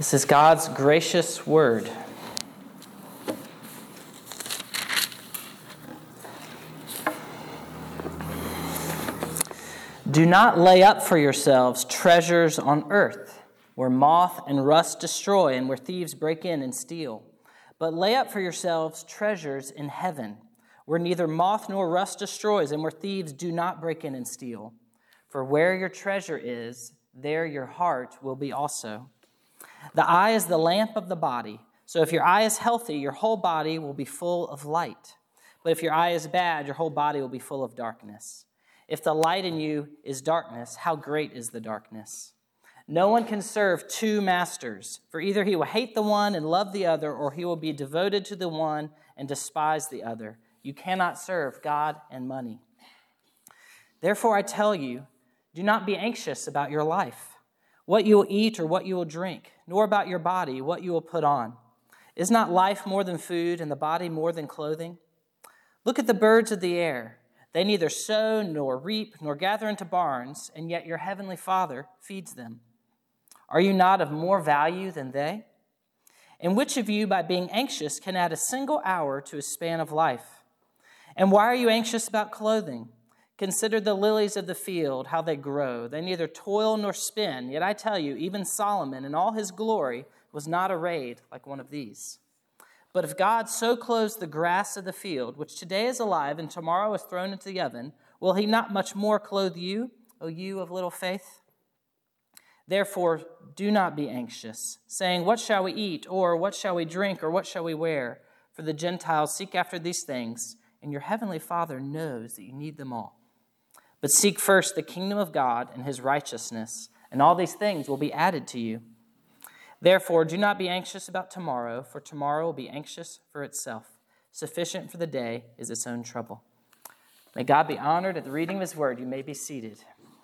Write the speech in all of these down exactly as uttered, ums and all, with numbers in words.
This is God's gracious word. Do not lay up for yourselves treasures on earth, where moth and rust destroy and where thieves break in and steal. But lay up for yourselves treasures in heaven, where neither moth nor rust destroys and where thieves do not break in and steal. For where your treasure is, there your heart will be also. The eye is the lamp of the body. So if your eye is healthy, your whole body will be full of light. But if your eye is bad, your whole body will be full of darkness. If the light in you is darkness, how great is the darkness? No one can serve two masters, for either he will hate the one and love the other, or he will be devoted to the one and despise the other. You cannot serve God and money. Therefore I tell you, do not be anxious about your life, what you will eat or what you will drink, nor about your body, what you will put on. Is not life more than food and the body more than clothing? Look at the birds of the air. They neither sow nor reap nor gather into barns, and yet your heavenly Father feeds them. Are you not of more value than they? And which of you, by being anxious, can add a single hour to a span of life? And why are you anxious about clothing? Consider the lilies of the field, how they grow. They neither toil nor spin. Yet I tell you, even Solomon in all his glory was not arrayed like one of these. But if God so clothes the grass of the field, which today is alive and tomorrow is thrown into the oven, will he not much more clothe you, O you of little faith? Therefore, do not be anxious, saying, what shall we eat, or what shall we drink, or what shall we wear? For the Gentiles seek after these things, and your heavenly Father knows that you need them all. But seek first the kingdom of God and his righteousness, and all these things will be added to you. Therefore, do not be anxious about tomorrow, for tomorrow will be anxious for itself. Sufficient for the day is its own trouble. May God be honored at the reading of his word. You may be seated.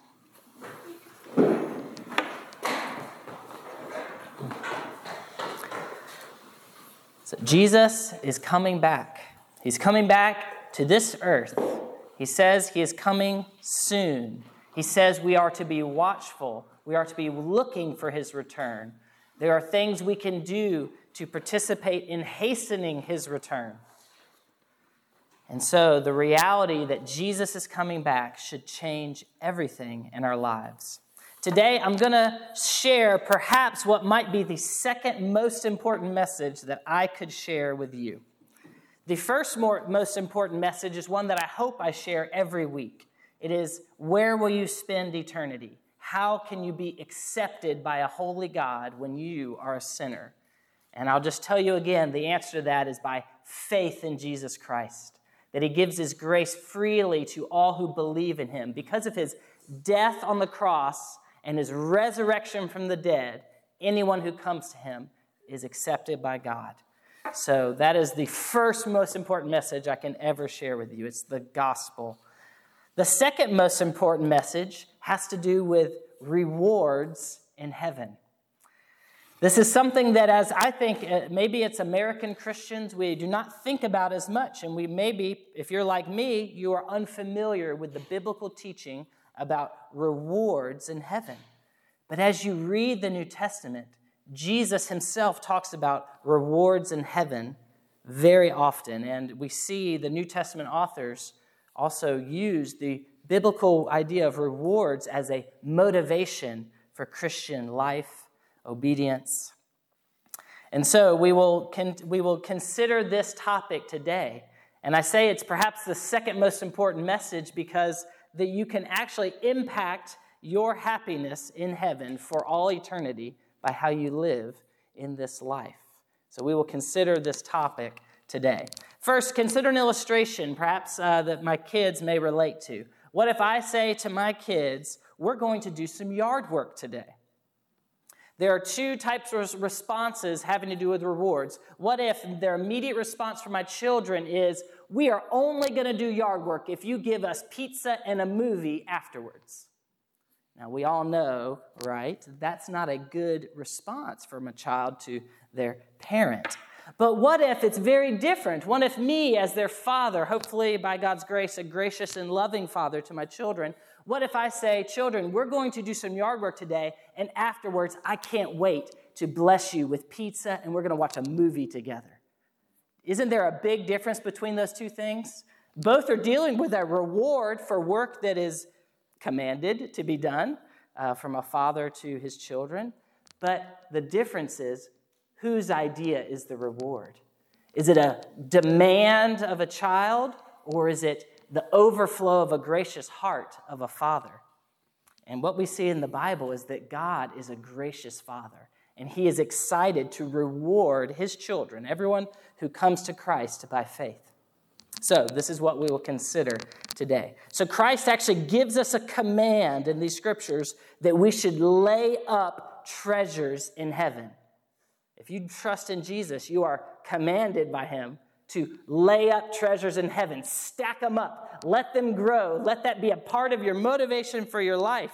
So Jesus is coming back. He's coming back to this earth. He says he is coming soon. He says we are to be watchful. We are to be looking for his return. There are things we can do to participate in hastening his return. And so the reality that Jesus is coming back should change everything in our lives. Today, I'm going to share perhaps what might be the second most important message that I could share with you. The first more, most important message is one that I hope I share every week. It is, where will you spend eternity? How can you be accepted by a holy God when you are a sinner? And I'll just tell you again, the answer to that is by faith in Jesus Christ, that he gives his grace freely to all who believe in him. Because of his death on the cross and his resurrection from the dead, anyone who comes to him is accepted by God. So that is the first most important message I can ever share with you. It's the gospel. The second most important message has to do with rewards in heaven. This is something that, as I think, uh, maybe it's American Christians, we do not think about as much. And we maybe, if you're like me, you are unfamiliar with the biblical teaching about rewards in heaven. But as you read the New Testament, Jesus himself talks about rewards in heaven very often. And we see the New Testament authors also use the biblical idea of rewards as a motivation for Christian life, obedience. And so we will con- we will consider this topic today. And I say it's perhaps the second most important message because that you can actually impact your happiness in heaven for all eternity by how you live in this life. So we will consider this topic today. First, consider an illustration perhaps uh, that my kids may relate to. What if I say to my kids, we're going to do some yard work today? There are two types of responses having to do with rewards. What if their immediate response from my children is, we are only going to do yard work if you give us pizza and a movie afterwards? Now, we all know, right, that's not a good response from a child to their parent. But what if it's very different? What if me, as their father, hopefully by God's grace, a gracious and loving father to my children, what if I say, children, we're going to do some yard work today, and afterwards, I can't wait to bless you with pizza and we're going to watch a movie together. Isn't there a big difference between those two things? Both are dealing with a reward for work that is commanded to be done uh, from a father to his children. But the difference is, whose idea is the reward? Is it a demand of a child, or is it the overflow of a gracious heart of a father? And what we see in the Bible is that God is a gracious father, and he is excited to reward his children, everyone who comes to Christ by faith. So this is what we will consider today. So Christ actually gives us a command in these scriptures that we should lay up treasures in heaven. If you trust in Jesus, you are commanded by him to lay up treasures in heaven. Stack them up. Let them grow. Let that be a part of your motivation for your life.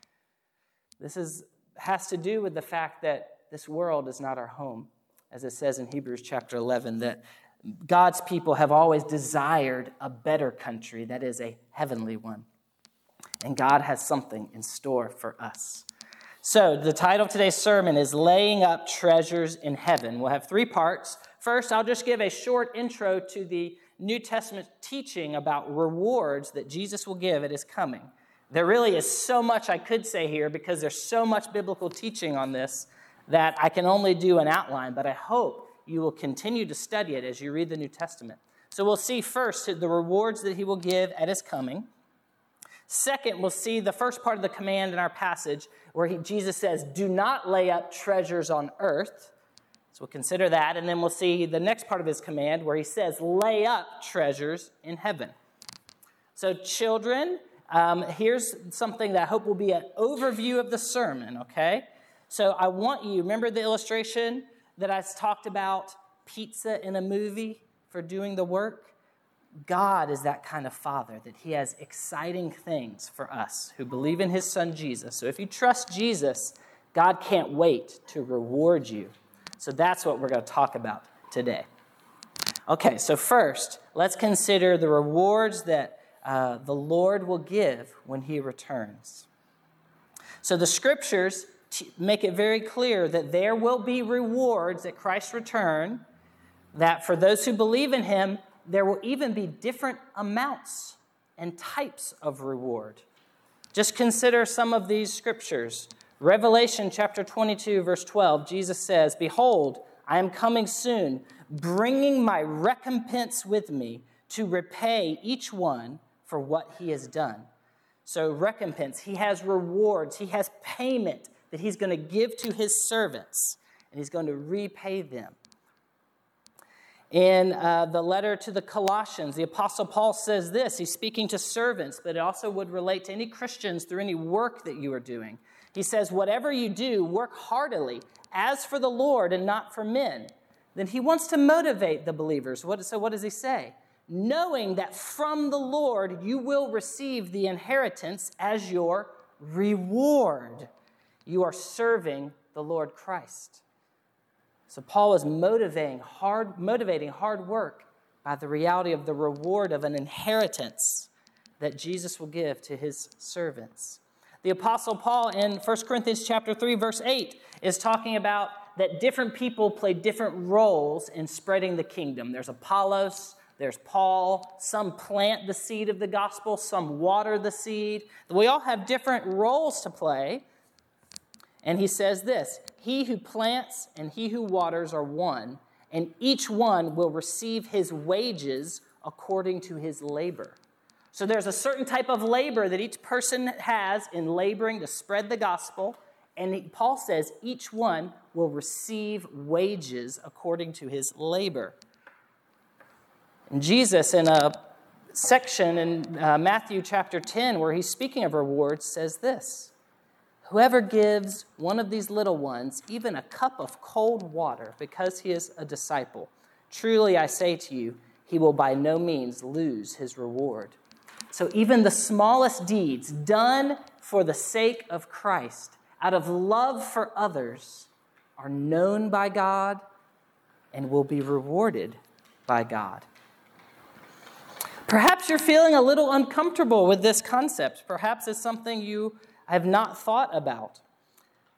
This is, has to do with the fact that this world is not our home. As it says in Hebrews chapter eleven, that God's people have always desired a better country, that is a heavenly one. And God has something in store for us. So the title of today's sermon is Laying Up Treasures in Heaven. We'll have three parts. First, I'll just give a short intro to the New Testament teaching about rewards that Jesus will give at his coming. There really is so much I could say here because there's so much biblical teaching on this that I can only do an outline, but I hope you will continue to study it as you read the New Testament. So we'll see first the rewards that he will give at his coming. Second, we'll see the first part of the command in our passage where he, Jesus says, do not lay up treasures on earth. So we'll consider that. And then we'll see the next part of his command where he says, lay up treasures in heaven. So children, um, here's something that I hope will be an overview of the sermon, okay? So I want you, remember the illustration that I talked about pizza in a movie for doing the work? God is that kind of father, that he has exciting things for us who believe in his son Jesus. So if you trust Jesus, God can't wait to reward you. So that's what we're going to talk about today. Okay, so first, let's consider the rewards that uh, the Lord will give when he returns. So the scriptures make it very clear that there will be rewards at Christ's return, that for those who believe in him, there will even be different amounts and types of reward. Just consider some of these scriptures. Revelation chapter twenty-two, verse twelve, Jesus says, behold, I am coming soon, bringing my recompense with me to repay each one for what he has done. So recompense, he has rewards, he has payment that he's going to give to his servants, and he's going to repay them. In uh, the letter to the Colossians, the Apostle Paul says this. He's speaking to servants, but it also would relate to any Christians through any work that you are doing. He says, whatever you do, work heartily, as for the Lord and not for men. Then he wants to motivate the believers. What, so what does he say? Knowing that from the Lord you will receive the inheritance as your reward. You are serving the Lord Christ. So Paul is motivating hard, motivating hard work by the reality of the reward of an inheritance that Jesus will give to his servants. The Apostle Paul in First Corinthians chapter three, verse eight, is talking about that different people play different roles in spreading the kingdom. There's Apollos, there's Paul. Some plant the seed of the gospel, some water the seed. We all have different roles to play. And he says this, he who plants and he who waters are one, and each one will receive his wages according to his labor. So there's a certain type of labor that each person has in laboring to spread the gospel, and he, Paul says each one will receive wages according to his labor. And Jesus, in a section in uh, Matthew chapter ten, where he's speaking of rewards, says this, whoever gives one of these little ones even a cup of cold water because he is a disciple, truly I say to you, he will by no means lose his reward. So even the smallest deeds done for the sake of Christ, out of love for others, are known by God and will be rewarded by God. Perhaps you're feeling a little uncomfortable with this concept. Perhaps it's something you have not thought about.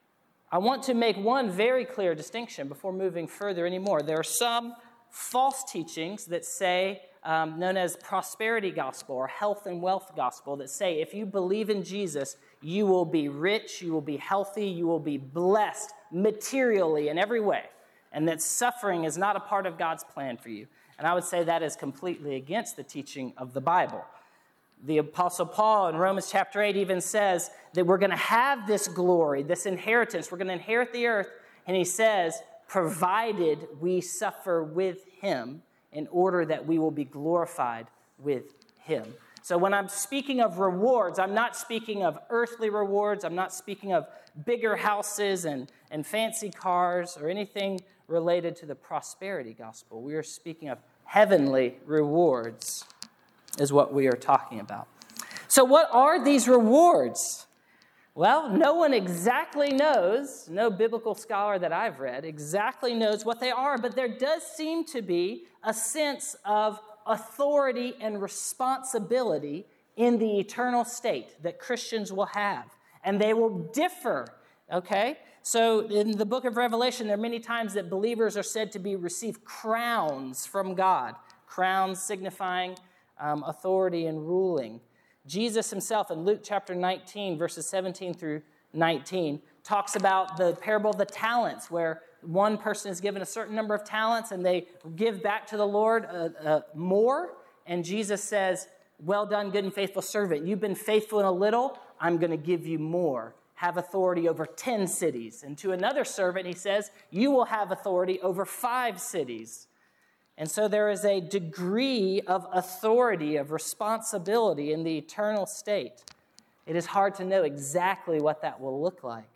I want to make one very clear distinction before moving further anymore. There are some false teachings that say, um, known as prosperity gospel or health and wealth gospel, that say if you believe in Jesus, you will be rich, you will be healthy, you will be blessed materially in every way, and that suffering is not a part of God's plan for you. And I would say that is completely against the teaching of the Bible. The Apostle Paul in Romans chapter eight even says that we're going to have this glory, this inheritance. We're going to inherit the earth. And he says, provided we suffer with him in order that we will be glorified with him. So when I'm speaking of rewards, I'm not speaking of earthly rewards. I'm not speaking of bigger houses and, and fancy cars or anything related to the prosperity gospel. We are speaking of heavenly rewards is what we are talking about. So what are these rewards? Well, no one exactly knows, no biblical scholar that I've read exactly knows what they are, but there does seem to be a sense of authority and responsibility in the eternal state that Christians will have, and they will differ, okay? So in the book of Revelation, there are many times that believers are said to be receive crowns from God, crowns signifying Um, authority and ruling. Jesus himself in Luke chapter nineteen, verses seventeen through nineteen, talks about the parable of the talents, where one person is given a certain number of talents and they give back to the Lord uh, uh, more. And Jesus says, well done, good and faithful servant. You've been faithful in a little, I'm going to give you more. Have authority over ten cities. And to another servant, he says, you will have authority over five cities. And so there is a degree of authority, of responsibility in the eternal state. It is hard to know exactly what that will look like.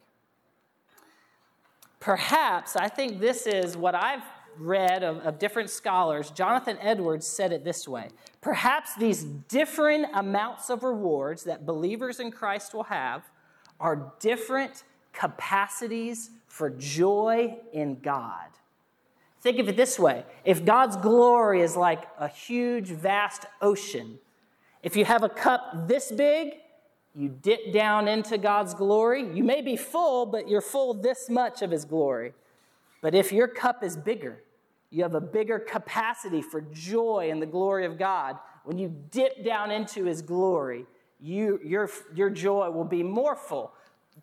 Perhaps, I think this is what I've read of, of different scholars. Jonathan Edwards said it this way. Perhaps these different amounts of rewards that believers in Christ will have are different capacities for joy in God. Think of it this way. If God's glory is like a huge, vast ocean, if you have a cup this big, you dip down into God's glory. You may be full, but you're full this much of his glory. But if your cup is bigger, you have a bigger capacity for joy in the glory of God. When you dip down into his glory, you, your, your joy will be more full.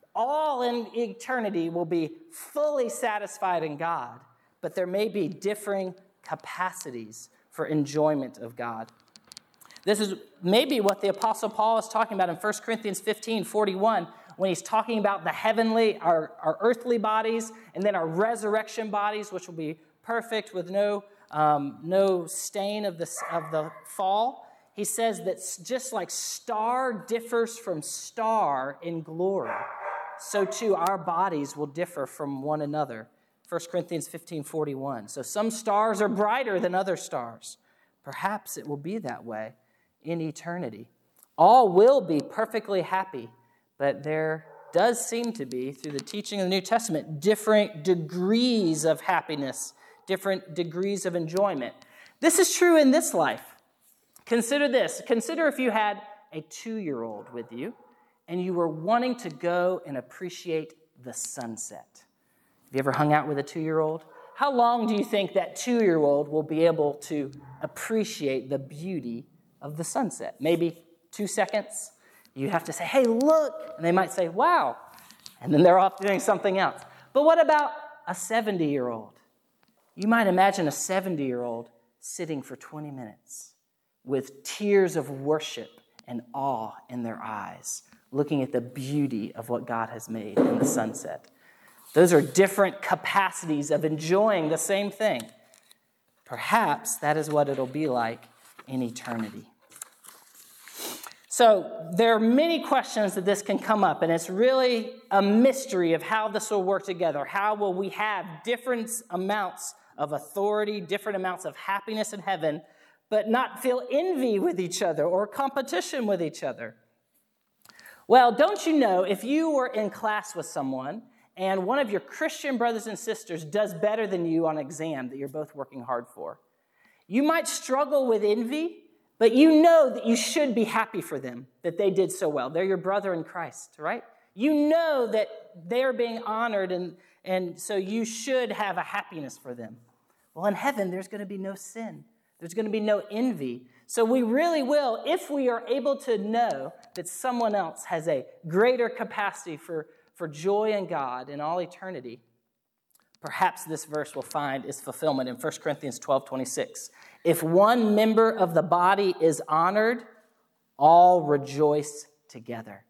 All in eternity will be fully satisfied in God. But there may be differing capacities for enjoyment of God. This is maybe what the Apostle Paul is talking about in First Corinthians fifteen forty-one, when he's talking about the heavenly, our, our earthly bodies, and then our resurrection bodies, which will be perfect with no, um, no stain of the, of the fall. He says that just like star differs from star in glory, so too our bodies will differ from one another. First Corinthians fifteen forty-one. So some stars are brighter than other stars. Perhaps it will be that way in eternity. All will be perfectly happy, but there does seem to be, through the teaching of the New Testament, different degrees of happiness, different degrees of enjoyment. This is true in this life. Consider this. Consider if you had a two-year-old with you and you were wanting to go and appreciate the sunset. Have you ever hung out with a two-year-old? How long do you think that two-year-old will be able to appreciate the beauty of the sunset? Maybe two seconds? You have to say, hey, look. And they might say, wow. And then they're off doing something else. But what about a seventy-year-old? You might imagine a seventy-year-old sitting for twenty minutes with tears of worship and awe in their eyes, looking at the beauty of what God has made in the sunset. Those are different capacities of enjoying the same thing. Perhaps that is what it'll be like in eternity. So there are many questions that this can come up, and it's really a mystery of how this will work together. How will we have different amounts of authority, different amounts of happiness in heaven, but not feel envy with each other or competition with each other? Well, don't you know, if you were in class with someone and one of your Christian brothers and sisters does better than you on an exam that you're both working hard for, you might struggle with envy, but you know that you should be happy for them, that they did so well. They're your brother in Christ, right? You know that they're being honored, and, and so you should have a happiness for them. Well, in heaven, there's going to be no sin. There's going to be no envy. So we really will, if we are able to know that someone else has a greater capacity for, for joy in God in all eternity, perhaps this verse will find its fulfillment in First Corinthians twelve twenty-six. If one member of the body is honored, all rejoice together.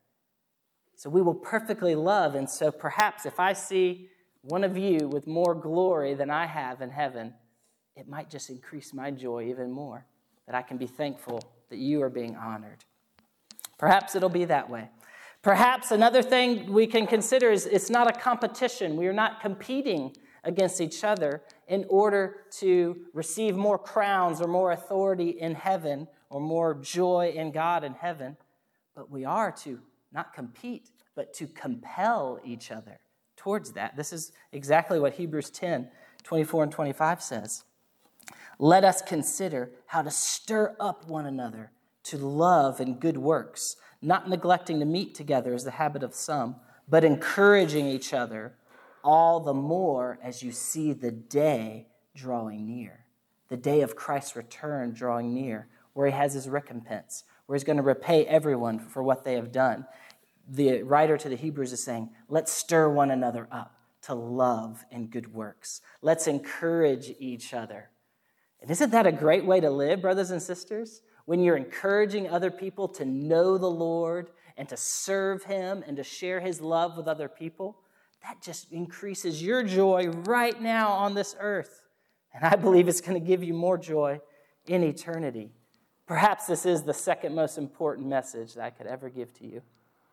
So we will perfectly love, and so perhaps if I see one of you with more glory than I have in heaven, it might just increase my joy even more, that I can be thankful that you are being honored. Perhaps it'll be that way. Perhaps another thing we can consider is it's not a competition. We are not competing against each other in order to receive more crowns or more authority in heaven or more joy in God in heaven, but we are to not compete, but to compel each other towards that. This is exactly what Hebrews ten, twenty-four and twenty-five says. Let us consider how to stir up one another to love and good works, not neglecting to meet together as the habit of some, but encouraging each other, all the more as you see the day drawing near, the day of Christ's return drawing near, where he has his recompense, where he's going to repay everyone for what they have done. The writer to the Hebrews is saying, let's stir one another up to love and good works. Let's encourage each other. And isn't that a great way to live, brothers and sisters? When you're encouraging other people to know the Lord and to serve him and to share his love with other people, that just increases your joy right now on this earth. And I believe it's going to give you more joy in eternity. Perhaps this is the second most important message that I could ever give to you.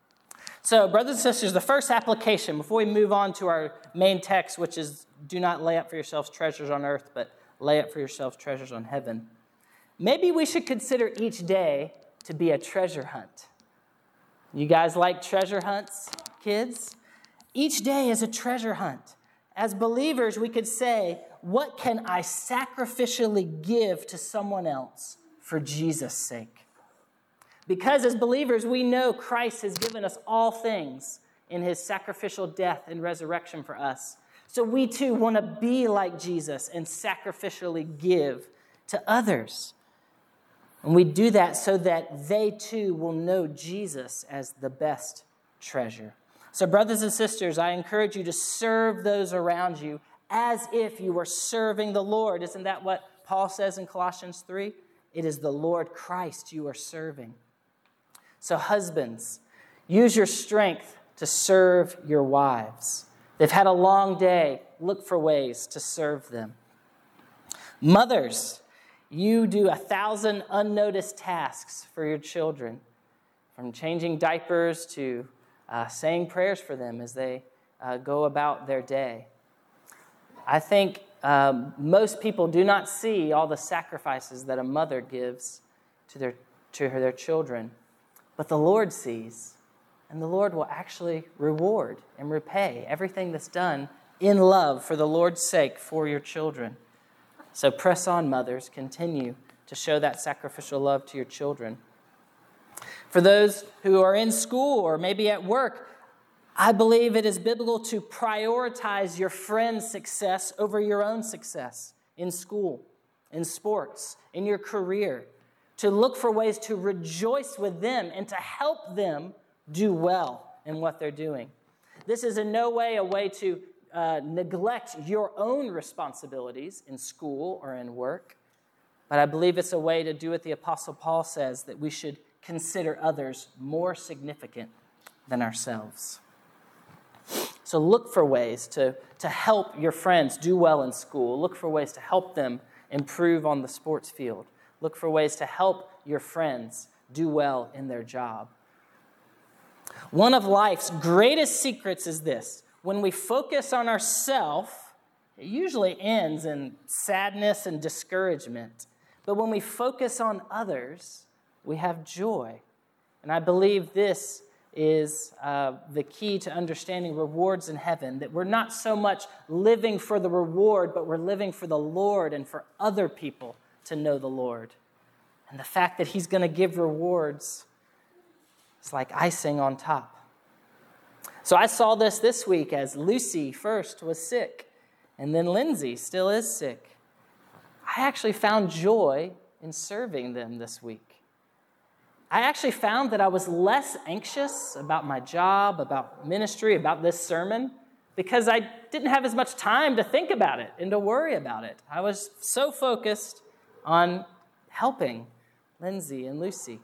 So, brothers and sisters, the first application, before we move on to our main text, which is, do not lay up for yourselves treasures on earth, but lay up for yourselves treasures on heaven. Maybe we should consider each day to be a treasure hunt. You guys like treasure hunts, kids? Each day is a treasure hunt. As believers, we could say, what can I sacrificially give to someone else for Jesus' sake? Because as believers, we know Christ has given us all things in his sacrificial death and resurrection for us. So we too want to be like Jesus and sacrificially give to others. And we do that so that they too will know Jesus as the best treasure. So brothers and sisters, I encourage you to serve those around you as if you were serving the Lord. Isn't that what Paul says in Colossians three? It is the Lord Christ you are serving. So husbands, use your strength to serve your wives. They've had a long day. Look for ways to serve them. Mothers, you do a thousand unnoticed tasks for your children, from changing diapers to uh, saying prayers for them as they uh, go about their day. I think um, most people do not see all the sacrifices that a mother gives to their to her, their children, but the Lord sees. And the Lord will actually reward and repay everything that's done in love for the Lord's sake for your children. So press on, mothers. Continue to show that sacrificial love to your children. For those who are in school or maybe at work, I believe it is biblical to prioritize your friend's success over your own success in school, in sports, in your career, to look for ways to rejoice with them and to help them do well in what they're doing. This is in no way a way to uh, neglect your own responsibilities in school or in work, but I believe it's a way to do what the Apostle Paul says, that we should consider others more significant than ourselves. So look for ways to, to help your friends do well in school. Look for ways to help them improve on the sports field. Look for ways to help your friends do well in their job. One of life's greatest secrets is this. When we focus on ourselves, it usually ends in sadness and discouragement. But when we focus on others, we have joy. And I believe this is uh, the key to understanding rewards in heaven, that we're not so much living for the reward, but we're living for the Lord and for other people to know the Lord. And the fact that he's going to give rewards, it's like icing on top. So I saw this this week as Lucy first was sick, and then Lindsay still is sick. I actually found joy in serving them this week. I actually found that I was less anxious about my job, about ministry, about this sermon, because I didn't have as much time to think about it and to worry about it. I was so focused on helping Lindsay and Lucy.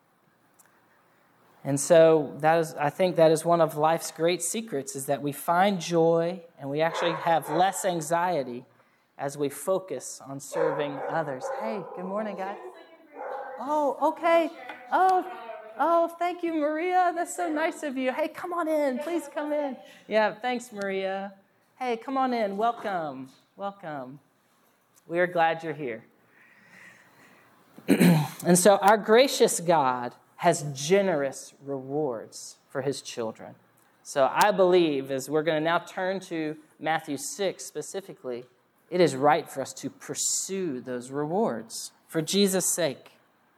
And so that is, I think that is one of life's great secrets, is that we find joy and we actually have less anxiety as we focus on serving others. Hey, good morning, guys. Oh, okay. Oh, oh, thank you, Maria. That's so nice of you. Hey, come on in. Please come in. Yeah, thanks, Maria. Hey, come on in. Welcome. Welcome. We are glad you're here. And so our gracious God has generous rewards for his children. So I believe, as we're going to now turn to Matthew six specifically, it is right for us to pursue those rewards for Jesus' sake.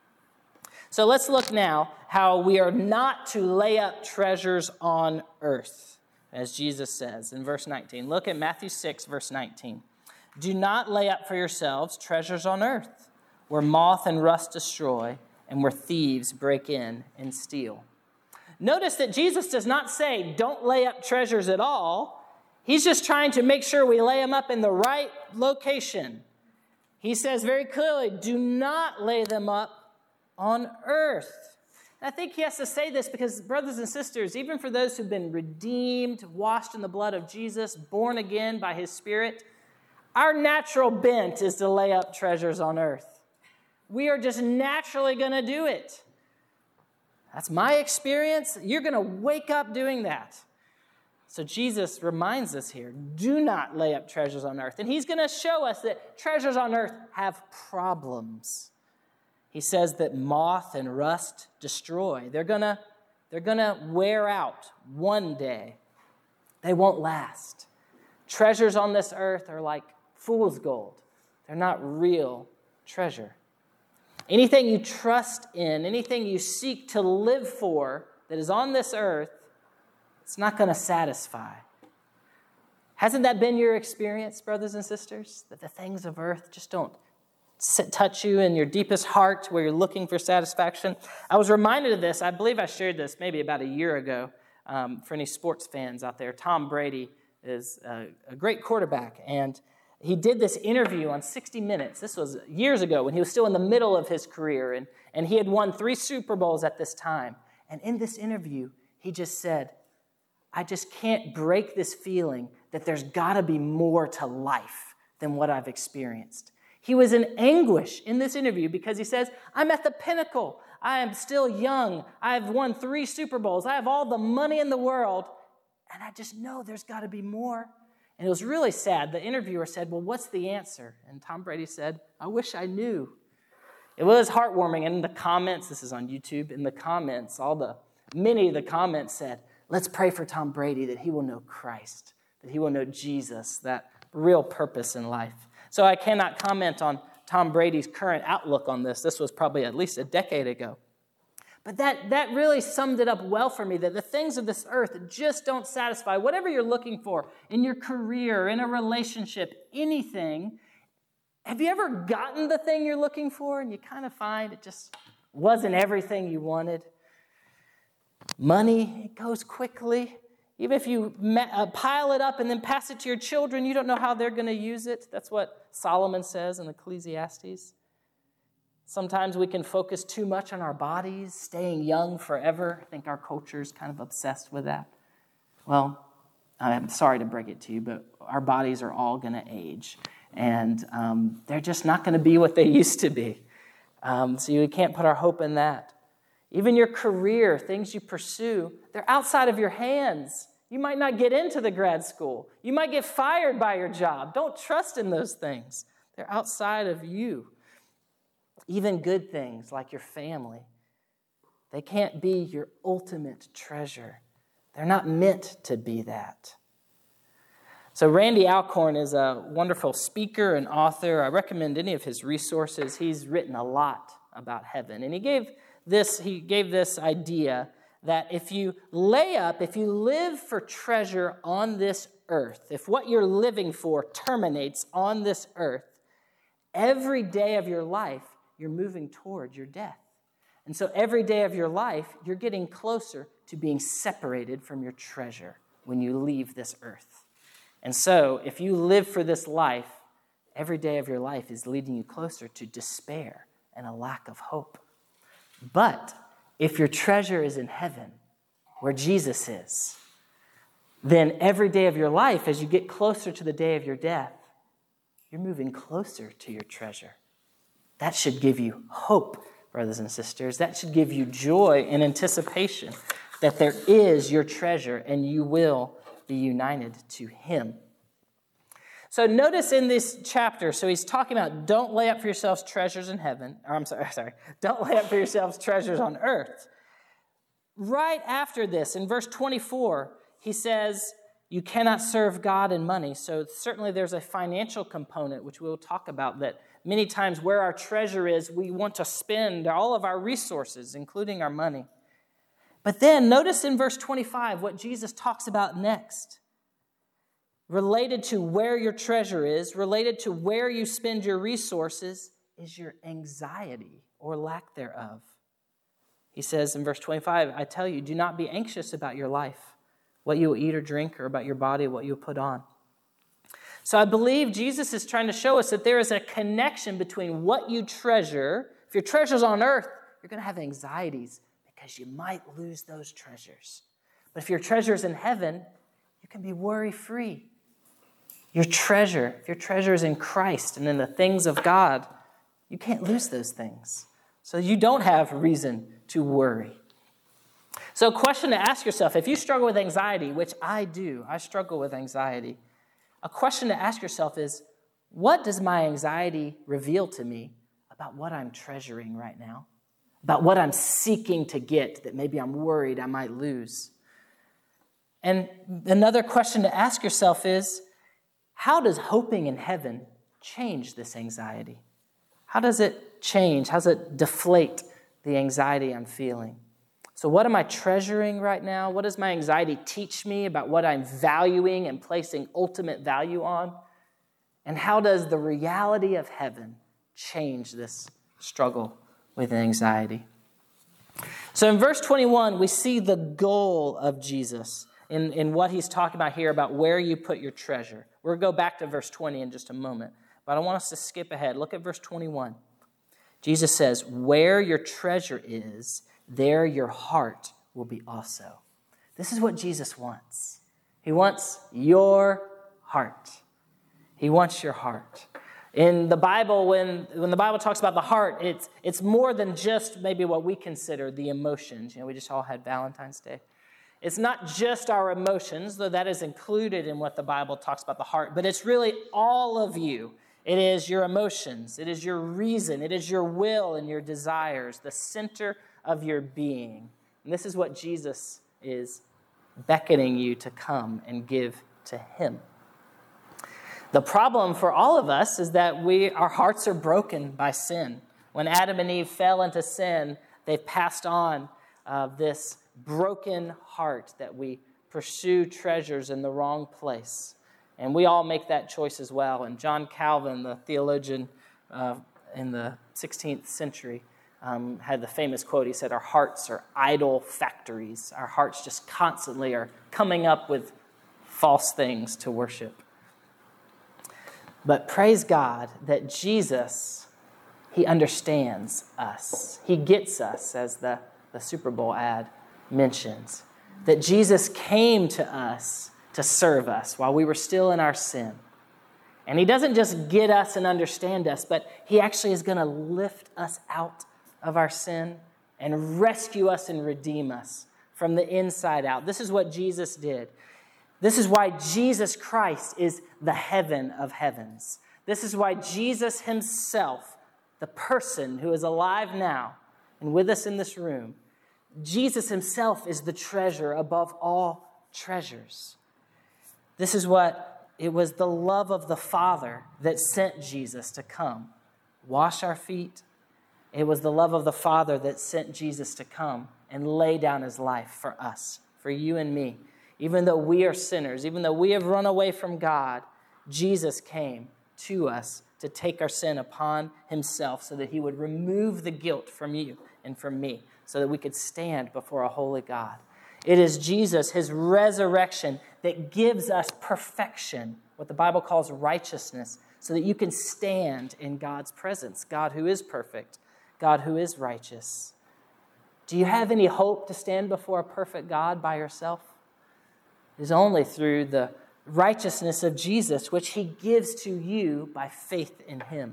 So let's look now how we are not to lay up treasures on earth, as Jesus says in verse nineteen. Look at Matthew six, verse nineteen. Do not lay up for yourselves treasures on earth, where moth and rust destroy, and where thieves break in and steal. Notice that Jesus does not say, don't lay up treasures at all. He's just trying to make sure we lay them up in the right location. He says very clearly, do not lay them up on earth. And I think he has to say this because, brothers and sisters, even for those who've been redeemed, washed in the blood of Jesus, born again by his Spirit, our natural bent is to lay up treasures on earth. We are just naturally going to do it. That's my experience. You're going to wake up doing that. So Jesus reminds us here, do not lay up treasures on earth. And he's going to show us that treasures on earth have problems. He says that moth and rust destroy. They're going to, they're going to wear out one day. They won't last. Treasures on this earth are like fool's gold. They're not real treasure. Anything you trust in, anything you seek to live for that is on this earth, it's not going to satisfy. Hasn't that been your experience, brothers and sisters? That the things of earth just don't sit, touch you in your deepest heart where you're looking for satisfaction? I was reminded of this. I believe I shared this maybe about a year ago. Um, for any sports fans out there, Tom Brady is a, a great quarterback, and he did this interview on sixty minutes. This was years ago when he was still in the middle of his career, and, and he had won three Super Bowls at this time. And in this interview, he just said, I just can't break this feeling that there's got to be more to life than what I've experienced. He was in anguish in this interview because he says, I'm at the pinnacle. I am still young. I've won three Super Bowls. I have all the money in the world, and I just know there's got to be more. And it was really sad. The interviewer said, well, what's the answer? And Tom Brady said, I wish I knew. It was heartwarming. And in the comments, this is on YouTube, in the comments, all the, many of the comments said, let's pray for Tom Brady that he will know Christ, that he will know Jesus, that real purpose in life. So I cannot comment on Tom Brady's current outlook on this. This was probably at least a decade ago. But that, that really summed it up well for me, that the things of this earth just don't satisfy. Whatever you're looking for in your career, in a relationship, anything, have you ever gotten the thing you're looking for and you kind of find it just wasn't everything you wanted? Money, it goes quickly. Even if you pile it up and then pass it to your children, you don't know how they're going to use it. That's what Solomon says in Ecclesiastes. Sometimes we can focus too much on our bodies, staying young forever. I think our culture is kind of obsessed with that. Well, I'm sorry to break it to you, but our bodies are all going to age. And um, they're just not going to be what they used to be. Um, so you can't put our hope in that. Even your career, things you pursue, they're outside of your hands. You might not get into the grad school. You might get fired by your job. Don't trust in those things. They're outside of you. Even good things like your family, they can't be your ultimate treasure. They're not meant to be that. So Randy Alcorn is a wonderful speaker and author. I recommend any of his resources. He's written a lot about heaven. And he gave this, he gave this idea that if you lay up, if you live for treasure on this earth, if what you're living for terminates on this earth, every day of your life, you're moving toward your death. And so every day of your life, you're getting closer to being separated from your treasure when you leave this earth. And so if you live for this life, every day of your life is leading you closer to despair and a lack of hope. But if your treasure is in heaven, where Jesus is, then every day of your life, as you get closer to the day of your death, you're moving closer to your treasure. That should give you hope, brothers and sisters. That should give you joy and anticipation that there is your treasure and you will be united to him. So notice in this chapter, so he's talking about don't lay up for yourselves treasures in heaven. Or I'm sorry, sorry, don't lay up for yourselves treasures on earth. Right after this, in verse twenty-four, he says, you cannot serve God and money. So certainly there's a financial component, which we'll talk about, that many times where our treasure is, we want to spend all of our resources, including our money. But then notice in verse twenty-five what Jesus talks about next. Related to where your treasure is, related to where you spend your resources, is your anxiety or lack thereof. He says in verse twenty-five, I tell you, do not be anxious about your life, what you will eat or drink, or about your body, what you will put on. So I believe Jesus is trying to show us that there is a connection between what you treasure. If your treasure's on earth, you're going to have anxieties because you might lose those treasures. But if your treasure's in heaven, you can be worry-free. Your treasure, if your treasure is in Christ and in the things of God, you can't lose those things. So you don't have reason to worry. So a question to ask yourself, if you struggle with anxiety, which I do, I struggle with anxiety, a question to ask yourself is, what does my anxiety reveal to me about what I'm treasuring right now? About what I'm seeking to get that maybe I'm worried I might lose? And another question to ask yourself is, how does hoping in heaven change this anxiety? How does it change? How does it deflate the anxiety I'm feeling? So what am I treasuring right now? What does my anxiety teach me about what I'm valuing and placing ultimate value on? And how does the reality of heaven change this struggle with anxiety? So in verse twenty-one, we see the goal of Jesus in, in what he's talking about here about where you put your treasure. We'll go back to verse twenty in just a moment, but I want us to skip ahead. Look at verse twenty-one. Jesus says, where your treasure is, there your heart will be also. This is what Jesus wants. He wants your heart. He wants your heart. In the Bible, when, when the Bible talks about the heart, it's, it's more than just maybe what we consider the emotions. You know, we just all had Valentine's Day. It's not just our emotions, though that is included in what the Bible talks about the heart, but it's really all of you. It is your emotions. It is your reason. It is your will and your desires, the center of your being. And this is what Jesus is beckoning you to come and give to him. The problem for all of us is that we our hearts are broken by sin. When Adam and Eve fell into sin, they've passed on uh, this broken heart that we pursue treasures in the wrong place. And we all make that choice as well. And John Calvin, the theologian uh, in the sixteenth century, um, had the famous quote. He said, our hearts are idol factories. Our hearts just constantly are coming up with false things to worship. But praise God that Jesus, he understands us. He gets us, as the, the Super Bowl ad mentions. That Jesus came to us to serve us while we were still in our sin. And he doesn't just get us and understand us, but he actually is going to lift us out of our sin and rescue us and redeem us from the inside out. This is what Jesus did. This is why Jesus Christ is the heaven of heavens. This is why Jesus himself, the person who is alive now and with us in this room, Jesus himself is the treasure above all treasures. This is what, it was the love of the Father that sent Jesus to come, wash our feet. It was the love of the Father that sent Jesus to come, and lay down his life for us, for you and me. Even though we are sinners, even though we have run away from God, Jesus came to us to take our sin upon himself so that he would remove the guilt from you and from me, so that we could stand before a holy God. It is Jesus, his resurrection, that gives us perfection, what the Bible calls righteousness, so that you can stand in God's presence, God who is perfect, God who is righteous. Do you have any hope to stand before a perfect God by yourself? It is only through the righteousness of Jesus, which he gives to you by faith in him.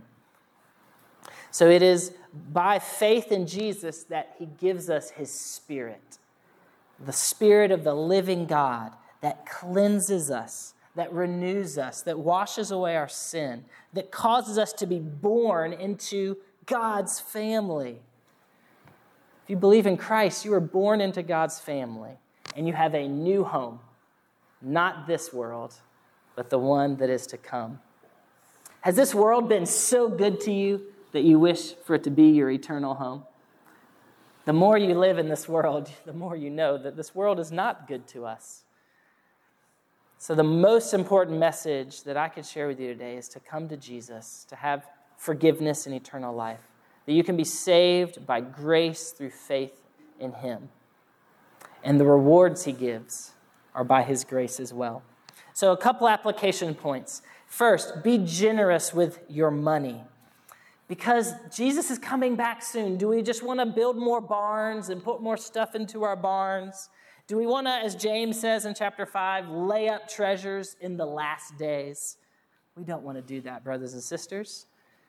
So it is by faith in Jesus that he gives us his Spirit, the Spirit of the living God that cleanses us, that renews us, that washes away our sin, that causes us to be born into God's family. If you believe in Christ, you are born into God's family, and you have a new home, not this world, but the one that is to come. Has this world been so good to you that you wish for it to be your eternal home? The more you live in this world, the more you know that this world is not good to us. So the most important message that I could share with you today is to come to Jesus, to have forgiveness and eternal life, that you can be saved by grace through faith in him. And the rewards he gives are by his grace as well. So a couple application points. First, be generous with your money. Because Jesus is coming back soon. Do we just want to build more barns and put more stuff into our barns? Do we want to, as James says in chapter five, lay up treasures in the last days? We don't want to do that, brothers and sisters.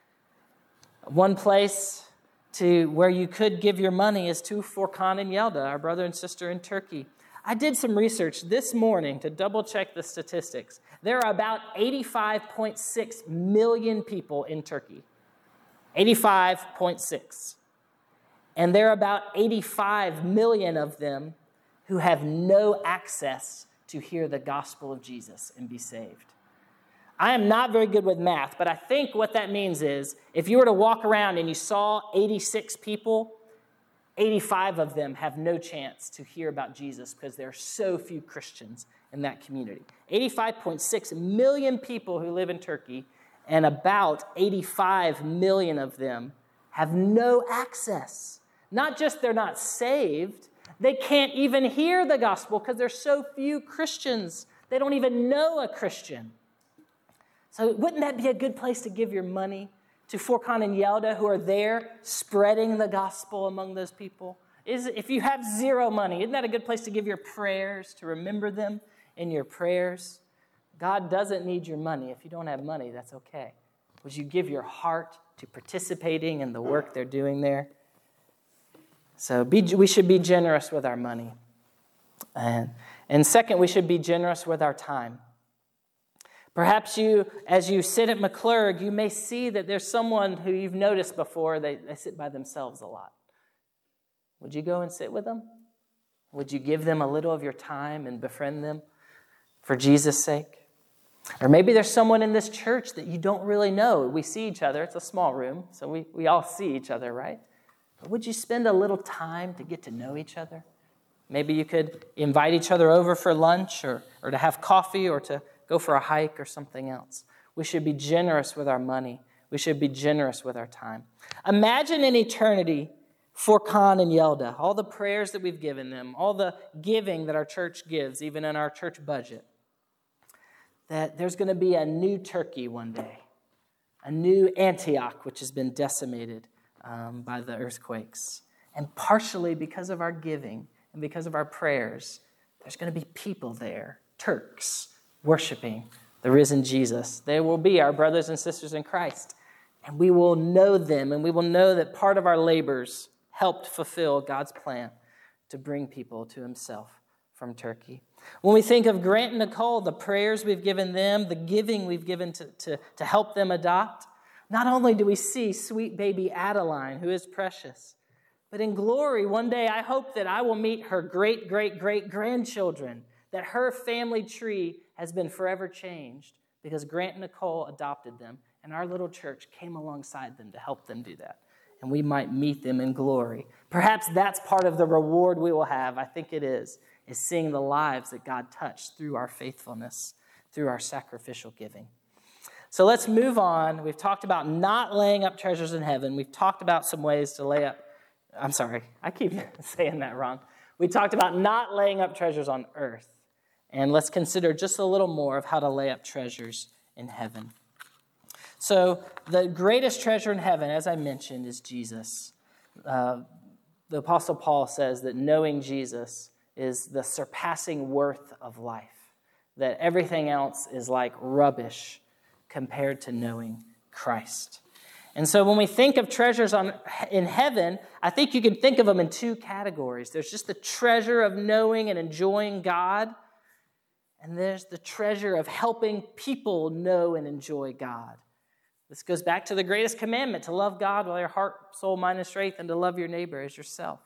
One place to where you could give your money is to Furkan and Yelda, our brother and sister in Turkey. I did some research this morning to double check the statistics. There are about eighty-five point six million people in Turkey. eighty-five point six. And there are about eighty-five million of them who have no access to hear the gospel of Jesus and be saved. I am not very good with math, but I think what that means is if you were to walk around and you saw eighty-six people, eighty-five of them have no chance to hear about Jesus because there are so few Christians in that community. eighty-five point six million people who live in Turkey, and about eighty-five million of them have no access. Not just they're not saved, they can't even hear the gospel because there's so few Christians. They don't even know a Christian. So wouldn't that be a good place to give your money to Furkan and Yelda, who are there spreading the gospel among those people? Is, if you have zero money, isn't that a good place to give your prayers, to remember them in your prayers? God doesn't need your money. If you don't have money, that's okay. Would you give your heart to participating in the work they're doing there? So be, we should be generous with our money. And, and second, we should be generous with our time. Perhaps you, as you sit at McClurg, you may see that there's someone who you've noticed before, they, they sit by themselves a lot. Would you go and sit with them? Would you give them a little of your time and befriend them for Jesus' sake? Or maybe there's someone in this church that you don't really know. We see each other. It's a small room, so we, we all see each other, right? But would you spend a little time to get to know each other? Maybe you could invite each other over for lunch or, or to have coffee or to go for a hike or something else. We should be generous with our money. We should be generous with our time. Imagine in eternity Furkan and Yelda, all the prayers that we've given them, all the giving that our church gives, even in our church budget, that there's going to be a new Turkey one day, a new Antioch, which has been decimated um, by the earthquakes. And partially because of our giving and because of our prayers, there's going to be people there, Turks, worshiping the risen Jesus. They will be our brothers and sisters in Christ. And we will know them, and we will know that part of our labors helped fulfill God's plan to bring people to himself from Turkey. When we think of Grant and Nicole, the prayers we've given them, the giving we've given to, to, to help them adopt, not only do we see sweet baby Adeline, who is precious, but in glory, one day I hope that I will meet her great, great, great grandchildren, that her family tree has been forever changed because Grant and Nicole adopted them, and our little church came alongside them to help them do that. and we might meet them in glory. Perhaps that's part of the reward we will have. I think it is, is seeing the lives that God touched through our faithfulness, through our sacrificial giving. So let's move on. We've talked about not laying up treasures in heaven. We've talked about some ways to lay up. I'm sorry, I keep saying that wrong. We talked about not laying up treasures on earth. And let's consider just a little more of how to lay up treasures in heaven. So the greatest treasure in heaven, as I mentioned, is Jesus. Uh, the Apostle Paul says that knowing Jesus is the surpassing worth of life, that everything else is like rubbish compared to knowing Christ. And so when we think of treasures on, in heaven, I think you can think of them in two categories. There's just the treasure of knowing and enjoying God, and there's the treasure of helping people know and enjoy God. This goes back to the greatest commandment, to love God with your heart, soul, mind, and strength, and to love your neighbor as yourself.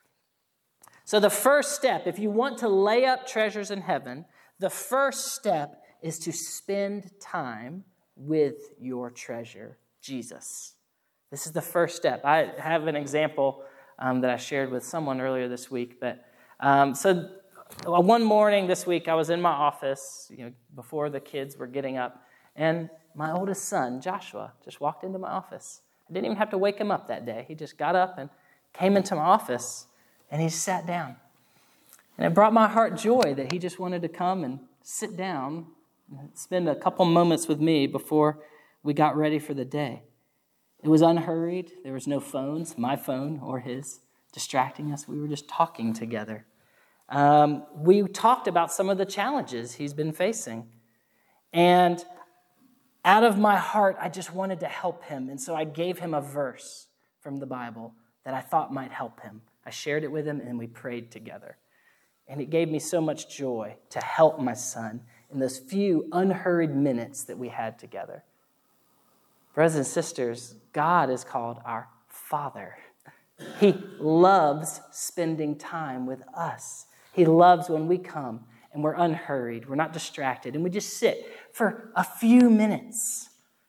So the first step, if you want to lay up treasures in heaven, the first step is to spend time with your treasure, Jesus. This is the first step. I have an example um, that I shared with someone earlier this week. But um, so one morning this week, I was in my office, you know, before the kids were getting up, and my oldest son, Joshua, just walked into my office. I didn't even have to wake him up that day. He just got up and came into my office, and he sat down. And it brought my heart joy that he just wanted to come and sit down and spend a couple moments with me before we got ready for the day. It was unhurried. There was no phones, my phone or his, distracting us. We were just talking together. Um, we talked about some of the challenges he's been facing. And out of my heart, I just wanted to help him. And so I gave him a verse from the Bible that I thought might help him. I shared it with him, and we prayed together. And it gave me so much joy to help my son in those few unhurried minutes that we had together. Brothers and sisters, God is called our Father. He loves spending time with us. He loves when we come and we're unhurried, we're not distracted, and we just sit for a few minutes.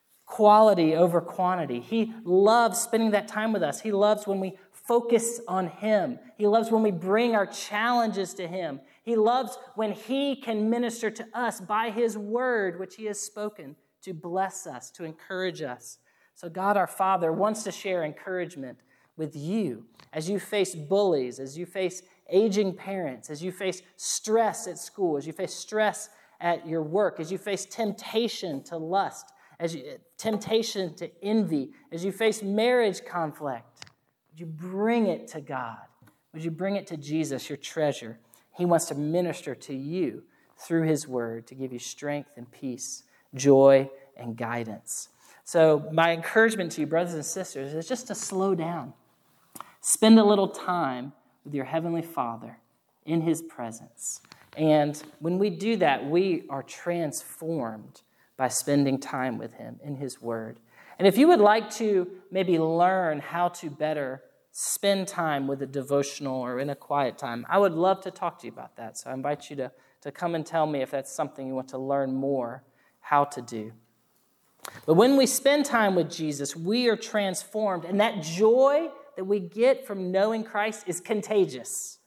Quality over quantity. He loves spending that time with us. He loves when we focus on Him. He loves when we bring our challenges to Him. He loves when He can minister to us by His word, which He has spoken to bless us, to encourage us. So God, our Father, wants to share encouragement with you as you face bullies, as you face aging parents, as you face stress at school, as you face stress at your work, as you face temptation to lust, as you, temptation to envy, as you face marriage conflict. Would you bring it to God? Would you bring it to Jesus, your treasure? He wants to minister to you through His word to give you strength and peace, joy and guidance. So my encouragement to you, brothers and sisters, is just to slow down. Spend a little time with your Heavenly Father in His presence. And when we do that, we are transformed by spending time with Him in His word. And if you would like to maybe learn how to better spend time with a devotional or in a quiet time, I would love to talk to you about that. So I invite you to, to come and tell me if that's something you want to learn more how to do. But when we spend time with Jesus, we are transformed. And that joy that we get from knowing Christ is contagious.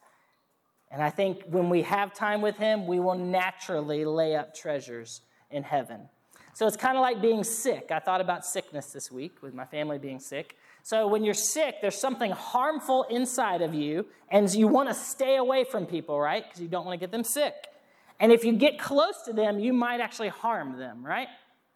And I think when we have time with Him, we will naturally lay up treasures in heaven. So it's kind of like being sick. I thought about sickness this week with my family being sick. So when you're sick, there's something harmful inside of you, and you want to stay away from people, right? Because you don't want to get them sick. And if you get close to them, you might actually harm them, right?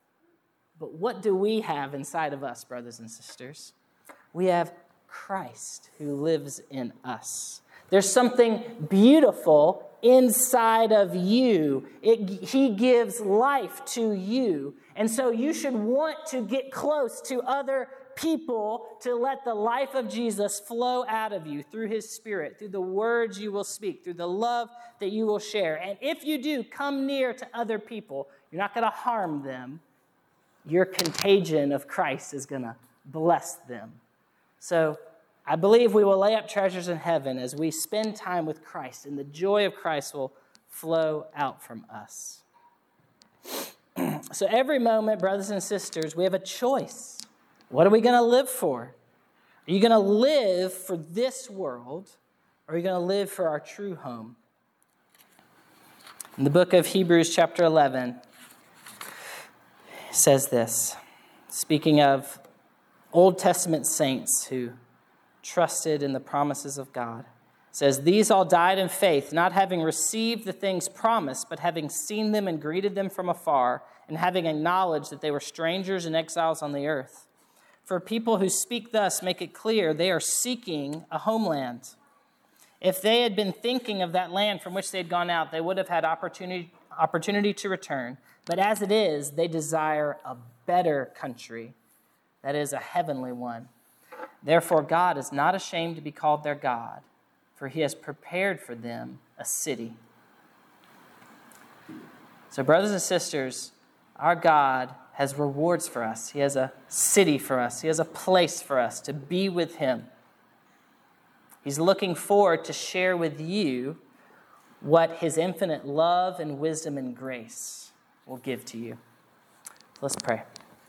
But what do we have inside of us, brothers and sisters? We have Christ who lives in us. There's something beautiful inside of you. It, he gives life to you. And so you should want to get close to other people to let the life of Jesus flow out of you through His Spirit, through the words you will speak, through the love that you will share. And if you do come near to other people, you're not going to harm them. Your contagion of Christ is going to bless them. So I believe we will lay up treasures in heaven as we spend time with Christ, and the joy of Christ will flow out from us. So every moment, brothers and sisters, we have a choice. What are we going to live for? Are you going to live for this world, or are you going to live for our true home? In the book of Hebrews chapter eleven, it says this, speaking of Old Testament saints who trusted in the promises of God. It says, "These all died in faith, not having received the things promised, but having seen them and greeted them from afar, and having acknowledged that they were strangers and exiles on the earth. For people who speak thus make it clear they are seeking a homeland. If they had been thinking of that land from which they had gone out, they would have had opportunity, opportunity to return. But as it is, they desire a better country, that is, a heavenly one. Therefore, God is not ashamed to be called their God, for he has prepared for them a city." So, brothers and sisters, our God has rewards for us. He has a city for us. He has a place for us to be with him. He's looking forward to share with you what his infinite love and wisdom and grace will give to you. Let's pray.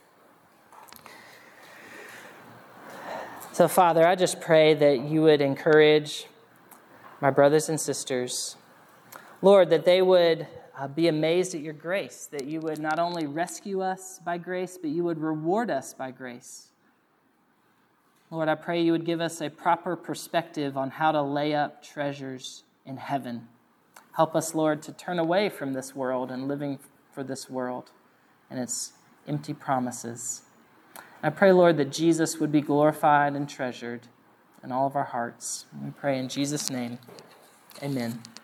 So, Father, I just pray that you would encourage my brothers and sisters, Lord, that they would uh, be amazed at your grace, that you would not only rescue us by grace, but you would reward us by grace. Lord, I pray you would give us a proper perspective on how to lay up treasures in heaven. Help us, Lord, to turn away from this world and living for this world and its empty promises. I pray, Lord, that Jesus would be glorified and treasured in all of our hearts. We pray in Jesus' name, amen.